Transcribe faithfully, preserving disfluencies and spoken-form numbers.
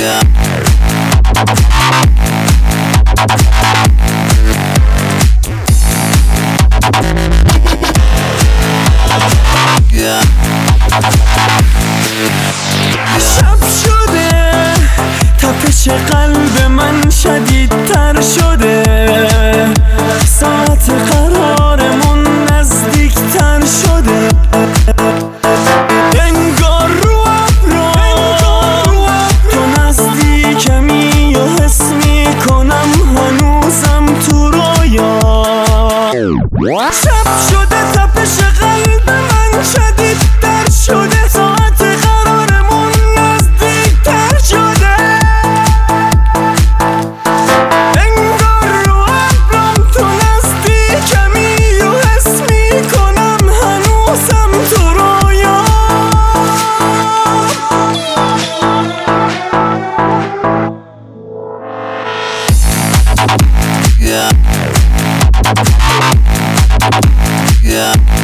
شب شده تپش قلب من شدیدتر شده، ساعت قرارمون نزدیکتر شده، انگار رو ابرا تو نزدیکمی و حس میکنم هنوزم تو رویا. شب شده تپش قلب من شدیدتر شده، ساعت قرارمون نزدیکتر شده، انگار رو ابرم تو نزدیکمی و حس میکنم هنوزم تو رویا. Yeah. Yeah.